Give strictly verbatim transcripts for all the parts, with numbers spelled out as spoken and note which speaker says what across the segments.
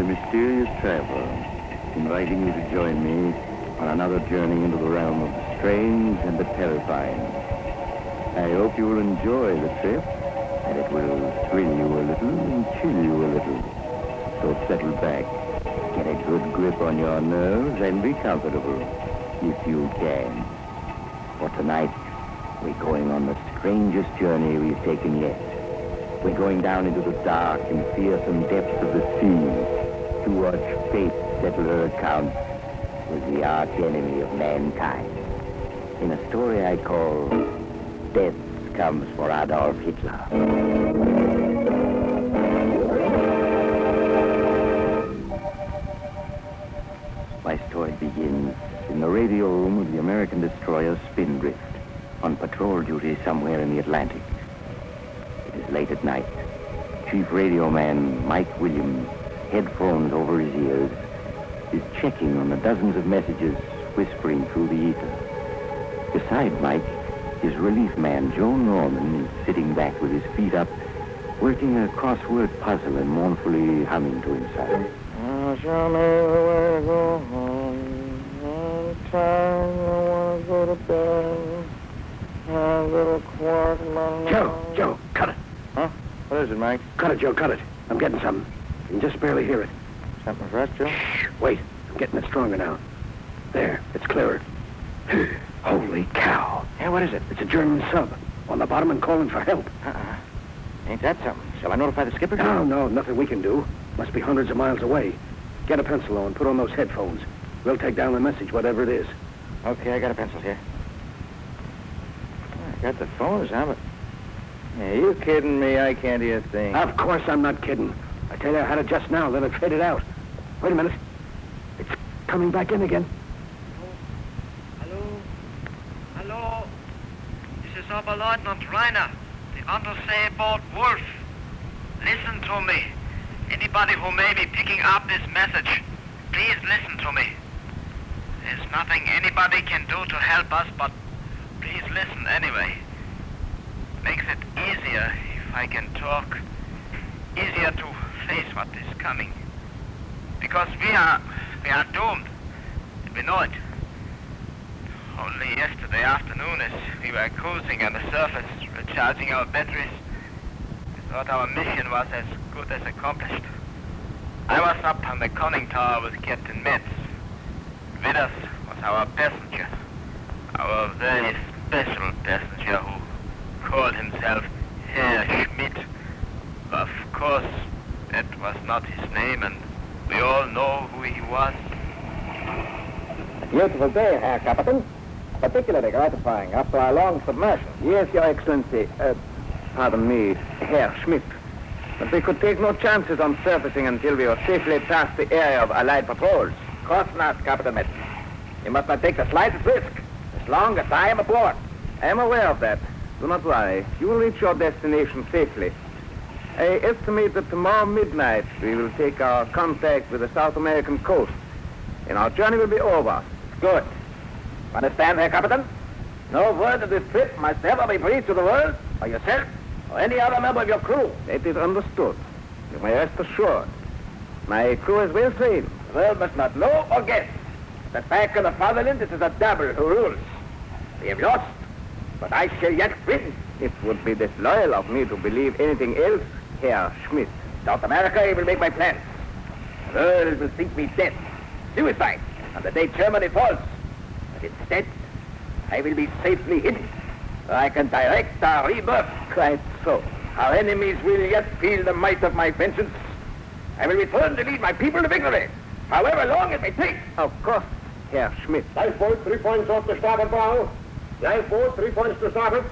Speaker 1: mysterious traveler, inviting you to join me on another journey into the realm of the strange and the terrifying. I hope you will enjoy the trip, and it will thrill you a little and chill you a little. So settle back, get a good grip on your nerves, and be comfortable, if you can. For tonight, we're going on the strangest journey we've taken yet. We're going down into the dark and fearsome depths of the sea to watch fate settle her accounts with the arch enemy of mankind. In a story I call Death Comes for Adolf Hitler. My story begins in the radio room of the American destroyer Spindrift, on patrol duty somewhere in the Atlantic. It is late at night. Chief radio man Mike Williams, headphones over his ears, is checking on the dozens of messages whispering through the ether. Beside Mike, his relief man Joe Norman is sitting back with his feet up, working a crossword puzzle and mournfully humming to himself.
Speaker 2: I shall make the way to go home. All the time I want to go to bed. A little quark,
Speaker 3: Joe, Joe, cut it.
Speaker 2: Huh? What is it, Mike?
Speaker 3: Cut it, Joe, cut it. I'm getting something. You can just barely hear it.
Speaker 2: Something for us, Joe?
Speaker 3: Shh, wait. I'm getting it stronger now. There, it's clearer. Holy cow.
Speaker 2: Yeah, what is it?
Speaker 3: It's a German sub. On the bottom and calling for help.
Speaker 2: Uh-uh. Ain't that something? Shall I notify the skipper?
Speaker 3: No, no, nothing we can do. Must be hundreds of miles away. Get a pencil on, put on those headphones. We'll take down the message, whatever it is.
Speaker 2: Okay, I got a pencil here. I got the phones, huh? But... Yeah, you kidding me? I can't hear a thing.
Speaker 3: Of course I'm not kidding. I tell you, I had it just now, then it faded out. Wait a minute. It's coming back in again.
Speaker 4: Hello? Hello? This is Oberleutnant Reiner, the undersea boat Wolf. Listen to me. Anybody who may be picking up this message, please listen to me. There's nothing anybody can do to help us, but please listen anyway. Makes it easier if I can talk. Easier to face what is coming. Because we are, we are doomed. And we know it. Only yesterday afternoon, as we were cruising on the surface, recharging our batteries, we thought our mission was as good as accomplished. I was up on the conning tower with Captain Metz. With us was our passenger, our very special passenger who called himself Herr Schmidt. Of course, that was not his name, and we all know who he was.
Speaker 2: A beautiful day, Herr Captain. Particularly gratifying after our long submersion. Yes, Your Excellency. Uh, pardon me, Herr Schmidt. But we could take no chances on surfacing until we were safely past the area of Allied patrols. Of course not, Captain Metz. You must not take the slightest risk, as long as I am aboard. I am aware of that. Do not worry. You will reach your destination safely. I estimate that tomorrow midnight we will take our contact with the South American coast, and our journey will be over. Good. Understand, Herr Captain? No word of this trip must ever be breathed to the world, or yourself, or any other member of your crew. That is understood. You may rest assured. My crew is well trained. The world must not know or guess that back in the fatherland it is a devil who rules. We have lost, but I shall yet win. It would be disloyal of me to believe anything else, Herr Schmidt. South America, I will make my plans. The world will think me dead, suicide, on the day Germany falls. But instead, I will be safely hidden, so I can direct our rebirth. Quite so. Our enemies will yet feel the might of my vengeance. I will return to lead my people to victory, however long it may take. Of course, Herr Schmidt.
Speaker 3: Lifeboat, three points off the starboard bow. Lifeboat, three points to starboard.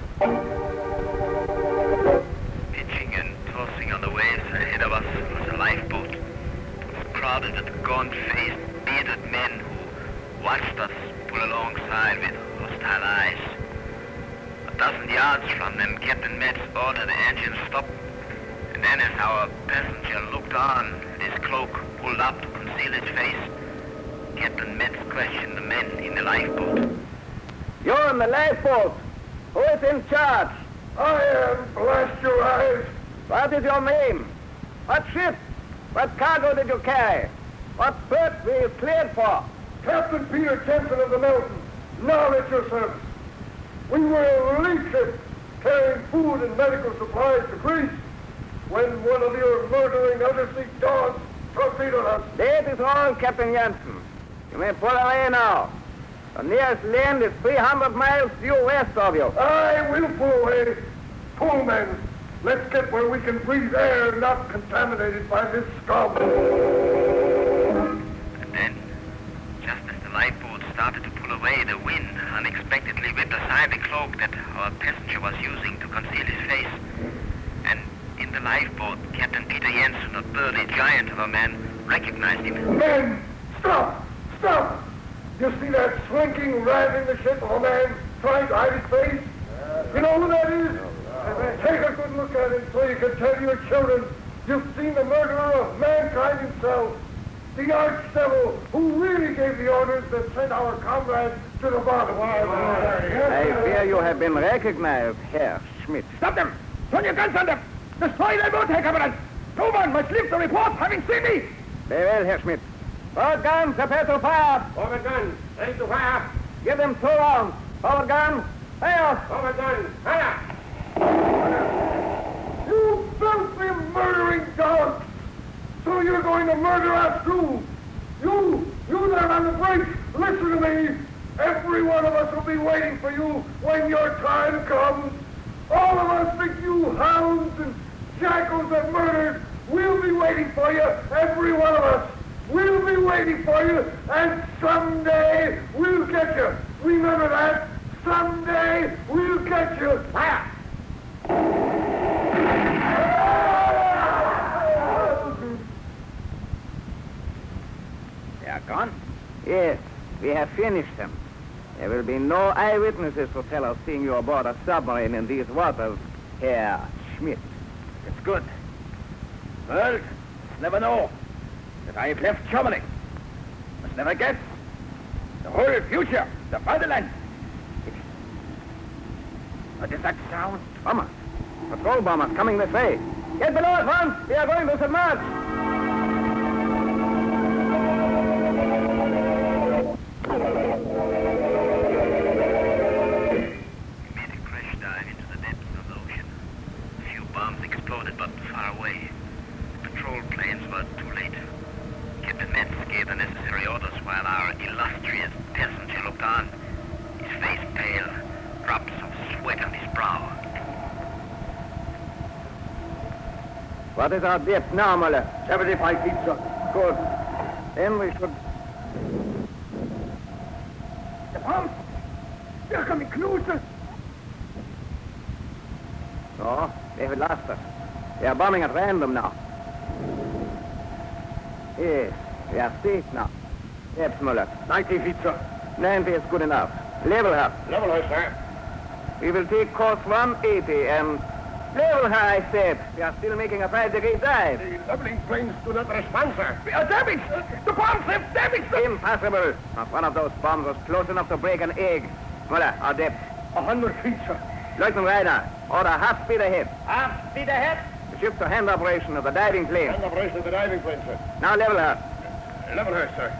Speaker 4: Pitching and tossing on the waves ahead of us was a lifeboat. It was crowded with gaunt-faced, bearded men who watched us pull alongside with hostile eyes. A dozen yards from them, Captain Metz ordered the engine stop. And then as our passenger looked on, with his cloak pulled up to conceal his face, Captain Metz questioned the men in the lifeboat.
Speaker 2: You're in the lifeboat. Who is in charge?
Speaker 3: I am, blast your eyes.
Speaker 2: What is your name? What ship? What cargo did you carry? What port were you cleared for?
Speaker 5: Captain Peter Jensen of the Mountain, now at your service. We were a relief ship carrying food and medical supplies to Greece when one of your murdering undersea dogs torpedoed us.
Speaker 2: That is all, Captain Jensen. You may pull away now. The nearest land is three hundred miles due west of you.
Speaker 5: I will pull away. Pull, men. Let's get where we can breathe air not contaminated by this scum.
Speaker 4: And then, just as the lifeboat started to pull away, the wind unexpectedly whipped aside the cloak that our passenger was using to conceal his face. And in the lifeboat, Captain Peter Jensen, a burly giant of a man, recognized him.
Speaker 5: Men, stop! Stop! You see that slinking rat in the ship of a man trying to hide his face? You know who that is? Take a good look at him so you can tell your children you've seen the murderer of mankind himself, the arch-devil who really gave the orders that sent our comrades to the bottom.
Speaker 2: I fear you have been recognized, Herr Schmidt.
Speaker 3: Stop them! Turn your guns on them! Destroy their boat, Herr Commandant! Two men must leave the report, having seen me!
Speaker 2: Very well, Herr Schmidt. Forward guns, prepare to fire!
Speaker 5: Forward gun, ready to fire.
Speaker 2: Give them two rounds. Forward gun, fire!
Speaker 5: Forward gun, fire! You filthy murdering dog! So you're going to murder us too? You, you there on the bridge, listen to me! Every one of us will be waiting for you when your time comes. All of us, the you hounds and jackals and murders, we'll be waiting for you, every one of us. We'll be waiting for you, and someday we'll get you. Remember that? Someday we'll get you. Fire!
Speaker 2: They are gone? Yes, we have finished them. There will be no eyewitnesses to tell of seeing you aboard a submarine in these waters, Herr Schmidt.
Speaker 3: It's good. World never know that I have left Germany. Must never guess. The whole future, the fatherland. What is that sound?
Speaker 2: Bombers. Patrol bombers coming this way. Get below at once. We are going to submerge.
Speaker 4: We made a crash dive into the depths of the ocean. A few bombs exploded, but far away. The patrol planes were too late. Captain Metz gave the necessary orders while our illustrious passenger looked on, his face pale, drops of sweat on his brow.
Speaker 2: What is our depth now, Muller?
Speaker 3: seventy-five feet, sir.
Speaker 2: Good. Then we should...
Speaker 3: The bombs! They're coming closer!
Speaker 2: No, they have lost us. They are bombing at random now. Yes, we are safe now. Depth, Muller.
Speaker 3: ninety feet, sir.
Speaker 2: ninety is good enough. Level her.
Speaker 3: Level her, sir.
Speaker 2: We will take course one eighty and... Level her, I said. We are still making a five-degree dive.
Speaker 3: The leveling planes do not respond, sir. We are damaged! The bombs have damaged them!
Speaker 2: Impossible. Not one of those bombs was close enough to break an egg. Muller, our depth.
Speaker 3: A hundred feet, sir.
Speaker 2: Lieutenant Reiner, order half speed ahead.
Speaker 3: Half speed ahead.
Speaker 2: The ship's a hand operation of the diving plane.
Speaker 3: Hand operation of the diving plane, sir.
Speaker 2: Now level her.
Speaker 3: Level her, sir.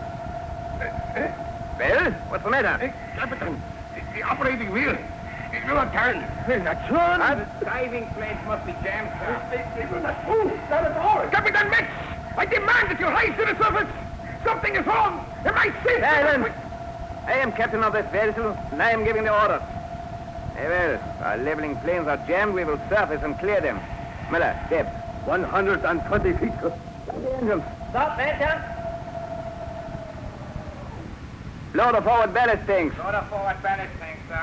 Speaker 2: Well, what's the matter?
Speaker 3: Hey, Captain, the, the operating wheel. It will not turn. Will not turn?
Speaker 2: Our diving planes must be jammed, sir.
Speaker 3: They, they will not move. Not at all. Captain Metz, I demand that you rise to the surface. Something is wrong. Am I safe?
Speaker 2: Silence. I am captain of this vessel, and I am giving the orders. Very well. Our leveling planes are jammed. We will surface and clear them. Miller, depth.
Speaker 3: one hundred twenty feet.
Speaker 2: The engines.
Speaker 6: Stop, Major.
Speaker 2: Blow the forward ballast tanks.
Speaker 6: Load the forward ballast tanks, sir.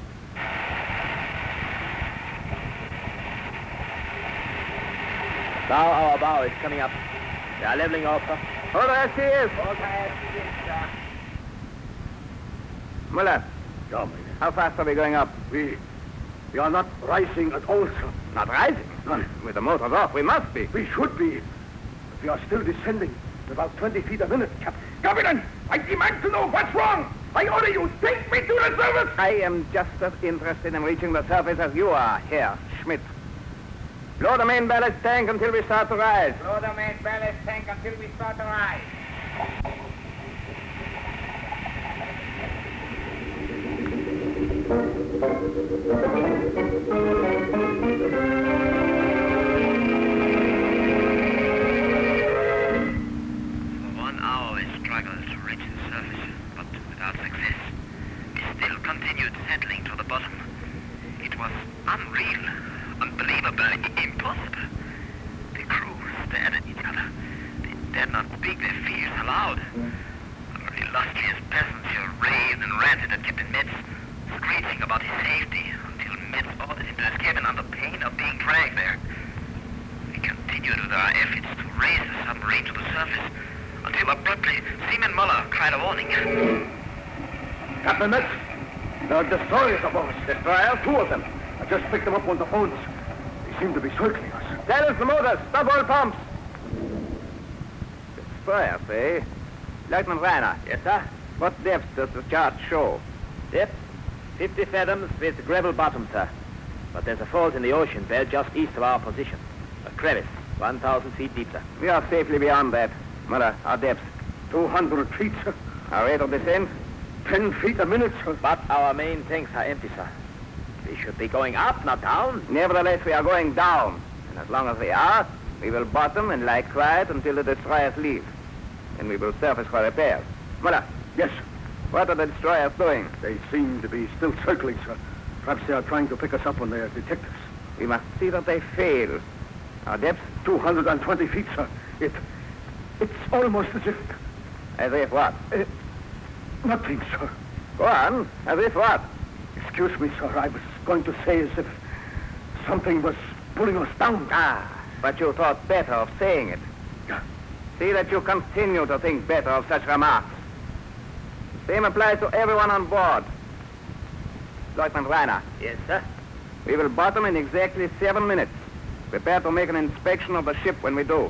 Speaker 2: Now our bow is coming up. They are leveling off, sir. Hold as she is.
Speaker 6: Hold as she is, sir.
Speaker 2: Muller,
Speaker 3: Come.
Speaker 2: how fast are we going up?
Speaker 3: We, we are not rising at all, sir.
Speaker 2: Not rising.
Speaker 3: None.
Speaker 2: With the motors off, we must be.
Speaker 3: We should be. But we are still descending at about twenty feet a minute, Captain. Captain, I demand to know what's wrong. I order you, take me to the surface.
Speaker 2: I am just as interested in reaching the surface as you are, Herr Schmidt. Blow the main ballast tank until we start to rise.
Speaker 6: Blow the main ballast tank until we start to rise.
Speaker 4: For one hour we struggled to reach the surface, but without success. We still continued settling to the bottom. It was unreal, unbelievable, impossible. The crew stared at each other. They dared not speak their fears aloud. Our illustrious passenger raved and ranted at Captain Metz, screeching about his safety until Metz ordered him to his cabin under pain of being dragged there. We continued with our efforts to raise the submarine to the surface until abruptly Seaman Muller cried a warning.
Speaker 3: Captain Metz, there are destroyers above us.
Speaker 2: Destroyers? Two of them.
Speaker 3: I just picked them up on the phones. They seem to be circling us.
Speaker 2: Silence the motors. Stop all pumps. Destroyers, eh? Lieutenant Reiner. Yes, sir? What depth does the chart show?
Speaker 7: Depth? fifty fathoms with gravel bottom, sir. But there's a fault in the ocean bed just east of our position. A crevice, one thousand feet deep, sir.
Speaker 2: We are safely beyond that. Muller, our depth.
Speaker 3: Two hundred feet, sir.
Speaker 2: Our rate of descent?
Speaker 3: Ten feet a minute, sir.
Speaker 7: But our main tanks are empty, sir. We should be going up, not down.
Speaker 2: Nevertheless, we are going down. And as long as we are, we will bottom and lie quiet until the destroyers leave. Then we will surface for repairs. Muller.
Speaker 3: Yes.
Speaker 2: What are the destroyers doing?
Speaker 3: They seem to be still circling, sir. Perhaps they are trying to pick us up when they detect us.
Speaker 2: We must see that they fail. Our depth?
Speaker 3: two hundred twenty feet, sir. It... It's almost as if...
Speaker 2: As if what?
Speaker 3: Uh, nothing, sir.
Speaker 2: Go on. As if what?
Speaker 3: Excuse me, sir. I was going to say as if something was pulling us down.
Speaker 2: Ah, but you thought better of saying it.
Speaker 3: Yeah.
Speaker 2: See that you continue to think better of such remarks. The same applies to everyone on board. Lieutenant Reiner.
Speaker 7: Yes, sir.
Speaker 2: We will bottom in exactly seven minutes. Prepare to make an inspection of the ship when we do.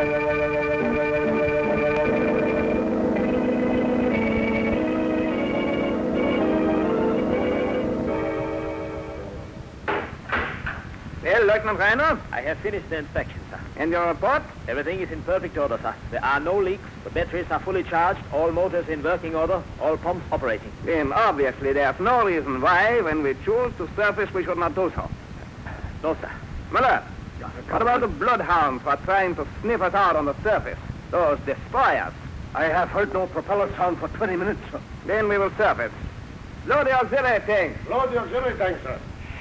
Speaker 2: Well, Lieutenant Reiner?
Speaker 7: I have finished the inspection, sir.
Speaker 2: And your report?
Speaker 7: Everything is in perfect order, sir. There are no leaks. The batteries are fully charged. All motors in working order. All pumps operating.
Speaker 2: Then obviously there's no reason why, when we choose to surface, we should not do so.
Speaker 7: No, sir.
Speaker 2: Muller, what about the bloodhounds who are trying to sniff us out on the surface? Those destroyers.
Speaker 3: I have heard no propeller sound for twenty minutes, sir.
Speaker 2: Then we will surface. Load the auxiliary tank.
Speaker 3: Load the auxiliary tank, sir.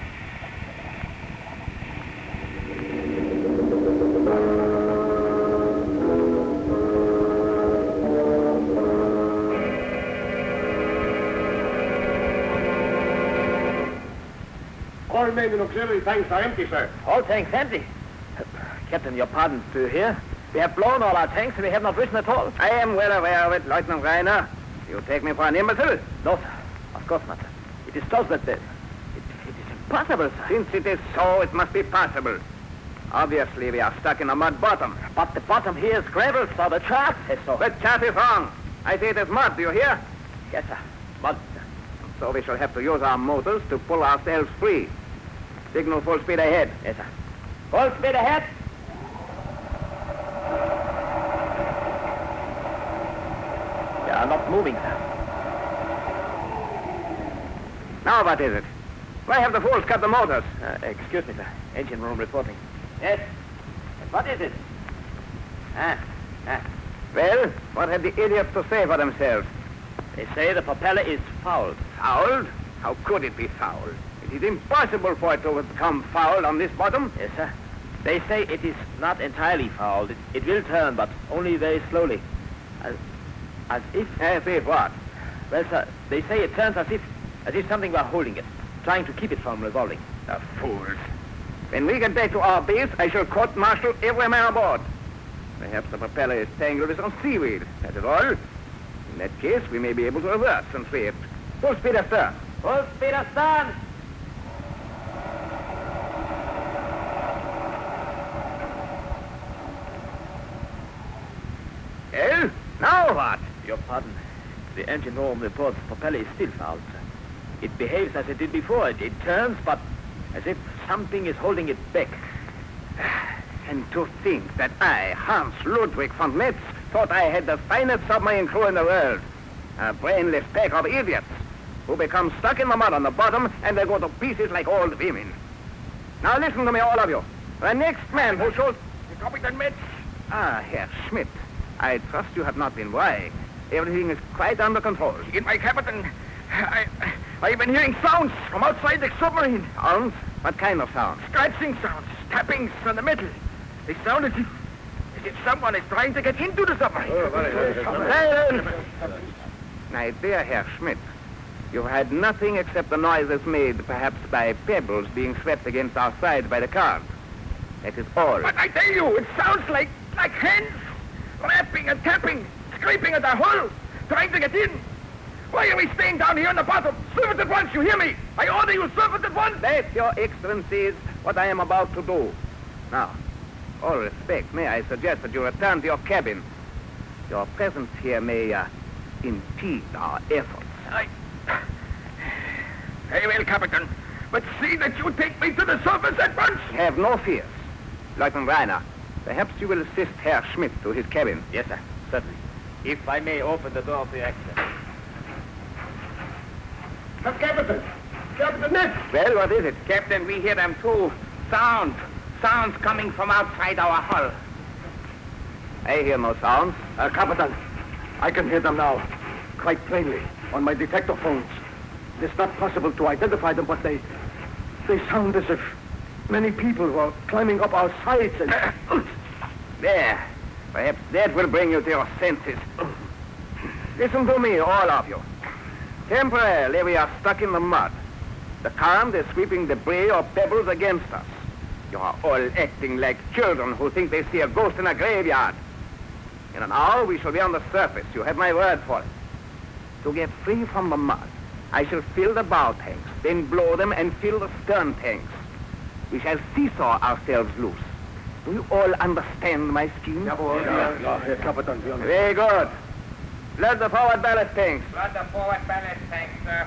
Speaker 3: All main and auxiliary tanks are empty, sir.
Speaker 7: All tanks empty. Uh, Captain, your pardon, do you hear? We have blown all our tanks and we have not risen at all.
Speaker 2: I am well aware of it, Lieutenant Reiner. You take me for an imbecile?
Speaker 7: No, sir. Of course not, sir. It is told that the... It, it is impossible, sir.
Speaker 2: Since it is so, it must be possible. Obviously, we are stuck in a mud bottom.
Speaker 7: But the bottom here is gravel, sir. The chart says so.
Speaker 2: The chart is wrong. I say it is mud, do you hear?
Speaker 7: Yes, sir. Mud, sir.
Speaker 2: So we shall have to use our motors to pull ourselves free. Signal full speed ahead.
Speaker 7: Yes, sir. Full speed ahead. They are not moving, sir.
Speaker 2: Now what is it? Why have the fools cut the motors?
Speaker 7: Uh, excuse me, sir. Engine room reporting. Yes. What is it? Ah, ah.
Speaker 2: Well, what have the idiots to say for themselves?
Speaker 7: They say the propeller is fouled.
Speaker 2: Fouled? How could it be fouled? It is impossible for it to become fouled on this bottom.
Speaker 7: Yes, sir. They say it is not entirely fouled. It, it will turn, but only very slowly. As, as if...
Speaker 2: As if what?
Speaker 7: Well, sir, they say it turns as if, as if something were holding it, trying to keep it from revolving.
Speaker 2: The fools. When we get back to our base, I shall court-martial every man aboard. Perhaps the propeller is tangled with some seaweed. That is all. In that case, we may be able to reverse and free it. Full speed astern.
Speaker 7: Full speed astern!
Speaker 2: Well, now what?
Speaker 7: Your pardon. The engine room reports the propeller is still fouled, sir. It behaves as it did before. It, it turns, but as if something is holding it back.
Speaker 2: And to think that I, Hans Ludwig von Metz, thought I had the finest submarine crew in the world. A brainless pack of idiots who become stuck in the mud on the bottom and they go to pieces like old women. Now listen to me, all of you. The next man who shows...
Speaker 3: Captain Metz.
Speaker 2: Ah, Herr Schmidt. I trust you have not been worrying. Everything is quite under control.
Speaker 3: In my captain, I, I've been hearing sounds from outside the submarine.
Speaker 2: Sounds? What kind of sounds?
Speaker 3: Scratching sounds, tappings on the metal. They sound as if, as if someone is trying to get into the submarine.
Speaker 2: Silence! My dear Herr Schmidt, you've had nothing except the noises made perhaps by pebbles being swept against our side by the current. That is all.
Speaker 3: But I tell you, it sounds like, like hands rapping and tapping, scraping at the hull, trying to get in. Why are we staying down here on the bottom? Serve it at once, you hear me? I order you, serve it at once.
Speaker 2: That, Your Excellency, is what I am about to do. Now, all respect, may I suggest that you return to your cabin. Your presence here may uh, impede our efforts.
Speaker 3: I... Very well, Captain. But see that you take me to the surface at once.
Speaker 2: Have no fears. Lieutenant Reiner, perhaps you will assist Herr Schmidt to his cabin.
Speaker 7: Yes, sir. Certainly. If I may open the door for your access.
Speaker 5: Uh, Captain! Captain Metz!
Speaker 2: Well, what is it?
Speaker 6: Captain, we hear them too. Sounds. Sounds coming from outside our hull.
Speaker 2: I hear no sounds.
Speaker 5: Uh, Captain, I can hear them now, quite plainly, on my detector phones. It's not possible to identify them, but they... they sound as if many people were climbing up our sides and...
Speaker 2: There. Perhaps that will bring you to your senses. Listen to me, all of you. Temporarily, we are stuck in the mud. The current is sweeping debris or pebbles against us. You are all acting like children who think they see a ghost in a graveyard. In an hour, we shall be on the surface. You have my word for it. To get free from the mud, I shall fill the bow tanks, then blow them and fill the stern tanks. We shall seesaw ourselves loose. Do you all understand my scheme?
Speaker 5: Yeah, yeah, yeah, Captain, we understand.
Speaker 2: Very good. Load the forward ballast tanks.
Speaker 6: Load the forward ballast tank, sir.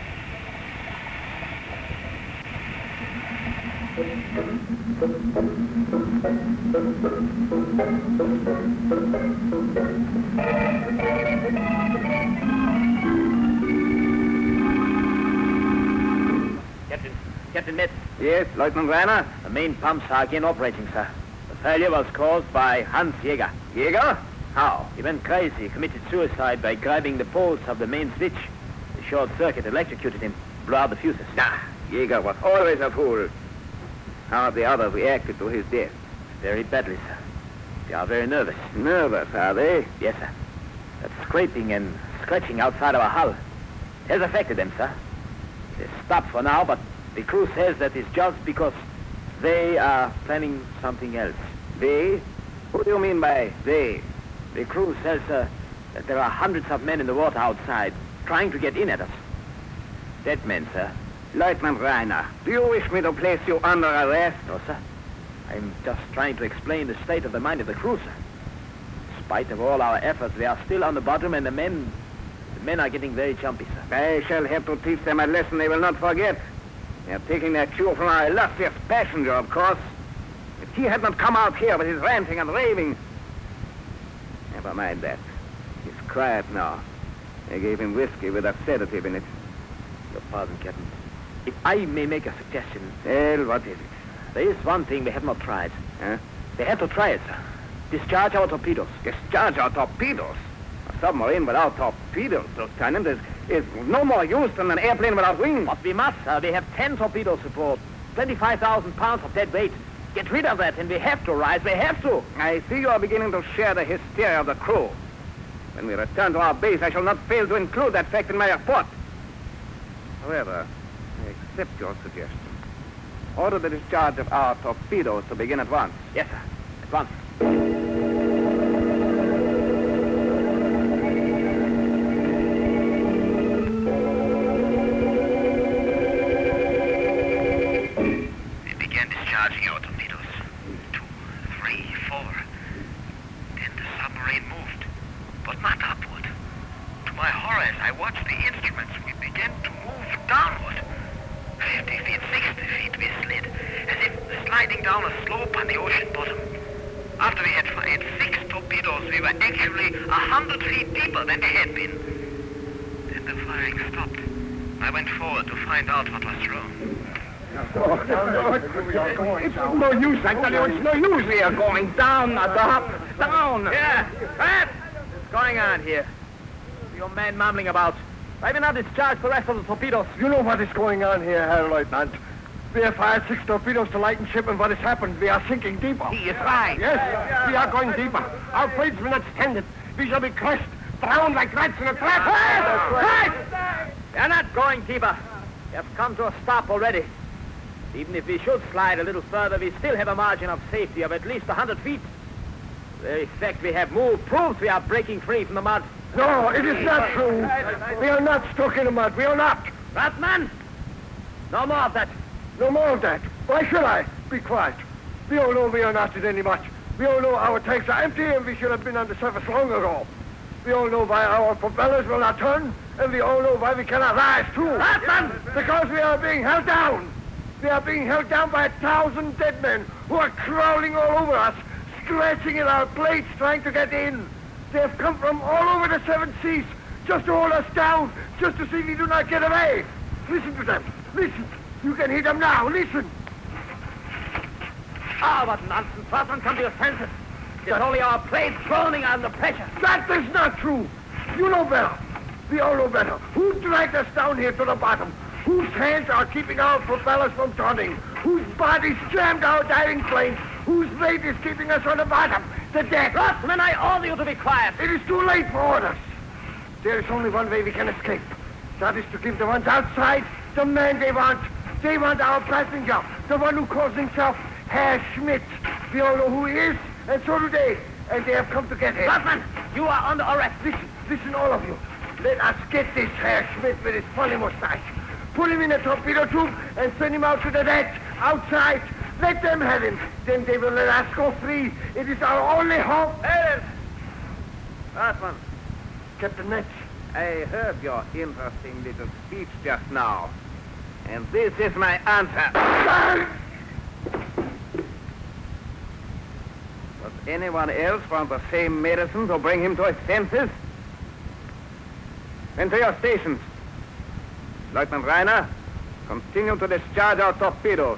Speaker 7: Captain, Captain Metz,
Speaker 2: Yes, Lieutenant Reiner.
Speaker 7: the main pumps are again operating, sir. The failure was caused by Hans Jäger.
Speaker 2: Jäger? How?
Speaker 7: He went crazy, committed suicide by grabbing the poles of the main switch. The short circuit electrocuted him, blew out the fuses.
Speaker 2: Ah, Jäger was always a fool. How have the others reacted to his death?
Speaker 7: Very badly, sir. They are very nervous.
Speaker 2: Nervous, are they?
Speaker 7: Yes, sir. That scraping and scratching outside our hull has affected them, sir. They stopped for now, but the crew says that it's just because they are planning something else.
Speaker 2: They? Who do you mean by they?
Speaker 7: The crew says, sir, that there are hundreds of men in the water outside trying to get in at us. Dead men, sir.
Speaker 2: Lieutenant Reiner, do you wish me to place you under arrest?
Speaker 7: No, sir. I'm just trying to explain the state of the mind of the crew, sir. In spite of all our efforts, we are still on the bottom, and the men... the men are getting very jumpy, sir.
Speaker 2: I shall have to teach them a lesson they will not forget. They are taking their cue from our illustrious passenger, of course. If he had not come out here with his ranting and raving... Never mind that. He's quiet now. I gave him whiskey with a sedative in it.
Speaker 7: Your pardon, Captain. If I may make a suggestion...
Speaker 2: Well, what is it?
Speaker 7: There is one thing we have not tried.
Speaker 2: Huh?
Speaker 7: They have to try it, sir. Discharge our torpedoes.
Speaker 2: Discharge our torpedoes? A submarine without torpedoes, Lieutenant, is, is no more use than an airplane without wings.
Speaker 7: But we must, sir. We have ten torpedoes aboard. twenty-five thousand pounds of dead weight. Get rid of that, and we have to rise. We have to.
Speaker 2: I see you are beginning to share the hysteria of the crew. When we return to our base, I shall not fail to include that fact in my report. However, I accept your suggestion. Order the discharge of our torpedoes to begin at once.
Speaker 7: Yes, sir. At once.
Speaker 4: They began discharging our torpedoes. Two, three, four. Then the submarine moved, but not upward. To my horror, as I watched the instruments, we began to move downward. Fifty feet, sixty feet we slid, as if sliding going down a slope on the ocean bottom. After we had fired six torpedoes, we were actually a hundred feet deeper than we had been. Then the firing stopped. I went forward to find out what was wrong.
Speaker 5: Oh, no, no, it's, it's no use, I tell you, it's no use. We are going down, not up, down.
Speaker 7: Yeah, what's going on here? Your man mumbling about. Why we not discharge the rest of the torpedoes?
Speaker 5: You know what is going on here, Herr Lieutenant. We have fired six torpedoes to lighten ship, and what has happened? We are sinking deeper.
Speaker 6: He is right.
Speaker 5: Yes, we are going deeper. Our planes will not stand it. We shall be crushed, drowned like rats in a trap.
Speaker 7: Hey! We are not going deeper. We have come to a stop already. Even if we should slide a little further, we still have a margin of safety of at least a hundred feet. The very fact we have moved proves we are breaking free from the mud.
Speaker 5: No, it is not true. We are not stuck in the mud. We are not.
Speaker 7: Ratman! No more of that.
Speaker 5: No more of that. Why should I? Be quiet. We all know we are not in any much. We all know our tanks are empty and we should have been on the surface long ago. We all know why our propellers will not turn, and we all know why we cannot rise too.
Speaker 7: Ratman!
Speaker 5: Because we are being held down. We are being held down by a thousand dead men who are crawling all over us, scratching at our plates, trying to get in. They have come from all over the seven seas just to hold us down, just to see we do not get away. Listen to them. Listen. You can hear them now. Listen.
Speaker 7: Ah, what nonsense. Ratman, come to your senses. It's only our planes groaning under pressure.
Speaker 5: That is not true. You know better. We all know better. Who dragged us down here to the bottom? Whose hands are keeping our propellers from turning? Whose bodies jammed our diving planes? Whose weight is keeping us on the bottom? The deck.
Speaker 7: Ratman, I order you to be quiet.
Speaker 5: It is too late for orders. There is only one way we can escape. That is to give the ones outside the man they want. They want our passenger, the one who calls himself Herr Schmidt. We all know who he is, and so do they. And they have come to get him.
Speaker 7: Ratman, you are under arrest.
Speaker 5: Listen, listen, all of you. Let us get this Herr Schmidt with his funny mustache. Put him in a torpedo tube and send him out to the deck, outside. Let them have him. Then they will let us go free. It is our only hope.
Speaker 7: Hey, Ratman,
Speaker 5: Captain Metz.
Speaker 6: I heard your interesting little speech just now. And this is my answer. Does anyone else want the same medicine to bring him to his senses? Then to your stations. Lieutenant Reiner, continue to discharge our torpedoes.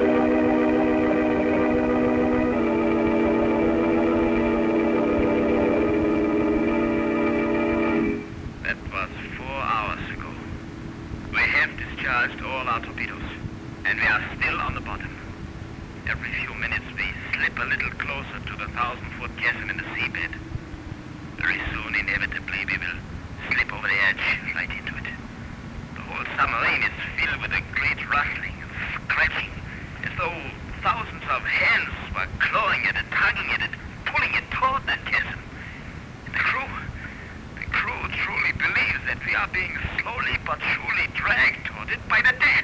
Speaker 4: That was four hours ago. We have discharged all our torpedoes, and we are still on the bottom. Every few minutes we slip a little closer to the thousand-foot chasm in the seabed. Very soon, inevitably, we will slip over the edge, right into it. The whole submarine is filled with a great rustling and scratching, as though thousands of hands were clawing at it, tugging at it, pulling it toward that chasm. And the crew, the crew truly believes that we are being slowly but surely dragged toward it by the dead.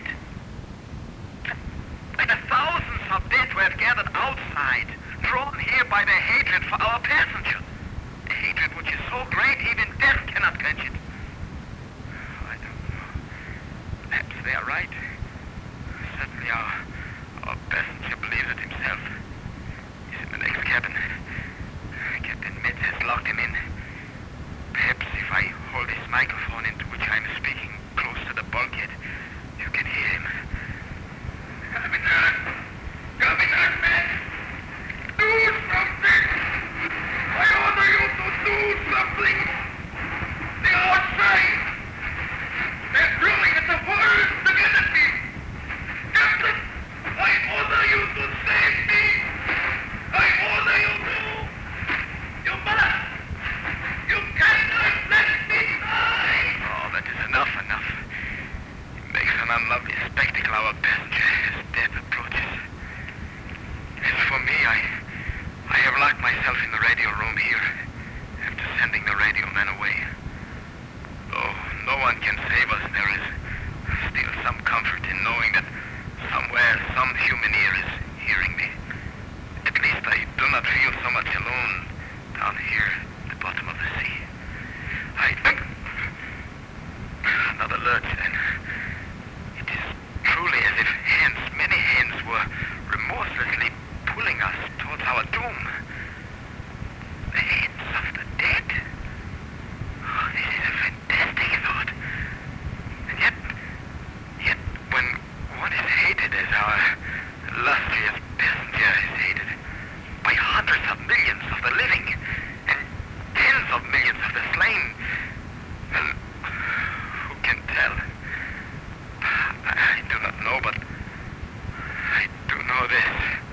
Speaker 4: By the thousands of dead who have gathered outside, drawn here by their hatred for our passenger. A hatred which is so great even death cannot quench it. I don't know. Perhaps they are right. Certainly our, our passenger believes it himself. He's in the next cabin. Captain Metz has locked him in. Perhaps if I hold this microphone into which I'm speaking close to the bulkhead, you can hear him. Commandant! Commandant Metz! Do something! I order you to do something! They're outside! They're throwing at the walls to get at me! Captain! I order you to save me! know this.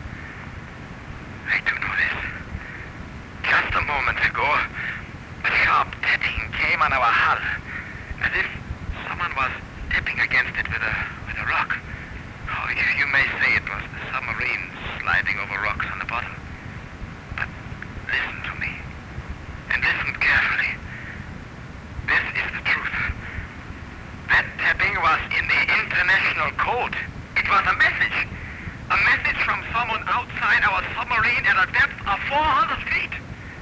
Speaker 4: I do know this. Just a moment ago, a sharp tapping came on our hull, as if someone was tapping against it with a with a rock. Oh, you, you may say it was the submarine sliding over rocks on the bottom. But listen to me, and listen carefully. This is the truth. That tapping was in the international code. It was a message. A message from someone outside our submarine at a depth of four hundred feet.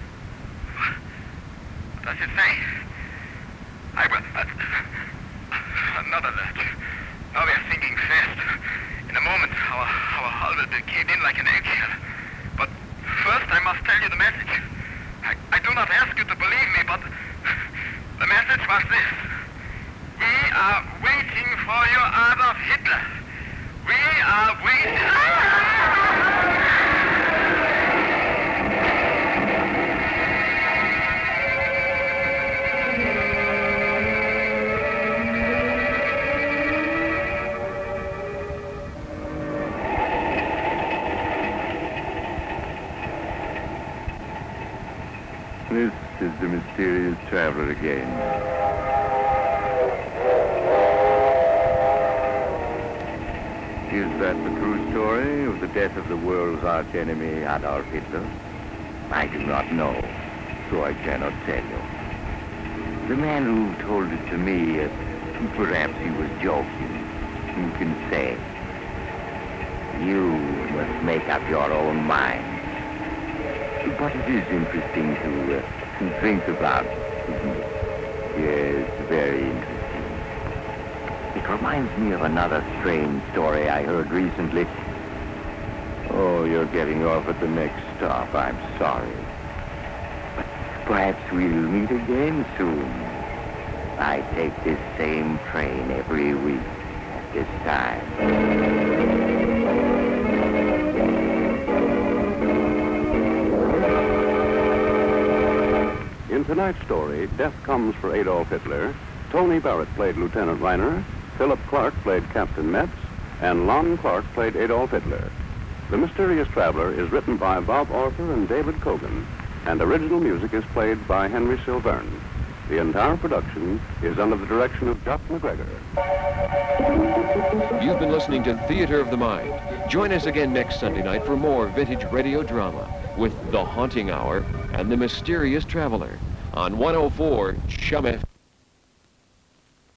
Speaker 4: What does it say? I will... Uh, another lurch. Now we are sinking fast. In a moment, our, our hull will be caved in like an eggshell. But first, I must tell you the message. I, I do not ask you to believe me, but the message was this. We are waiting for you, Adolf Hitler. We are waiting...
Speaker 1: This is the mysterious traveler again. Is that the true story of the death of the world's archenemy, Adolf Hitler? I do not know, so I cannot tell you. The man who told it to me, uh, perhaps he was joking. Who can say? You must make up your own mind. But it is interesting to uh, think about, isn't it? Yes, very interesting. It reminds me of another strange story I heard recently. Oh, you're getting off at the next stop. I'm sorry. But perhaps we'll meet again soon. I take this same train every week at this time.
Speaker 8: In tonight's story, Death Comes for Adolf Hitler, Tony Barrett played Lieutenant Reiner, Philip Clark played Captain Metz, and Lon Clark played Adolf Hitler. The Mysterious Traveler is written by Bob Orther and David Cogan, and original music is played by Henry Silverne. The entire production is under the direction of Jock McGregor.
Speaker 9: You've been listening to Theater of the Mind. Join us again next Sunday night for more vintage radio drama with The Haunting Hour and The Mysterious Traveler on one oh four Chum F M.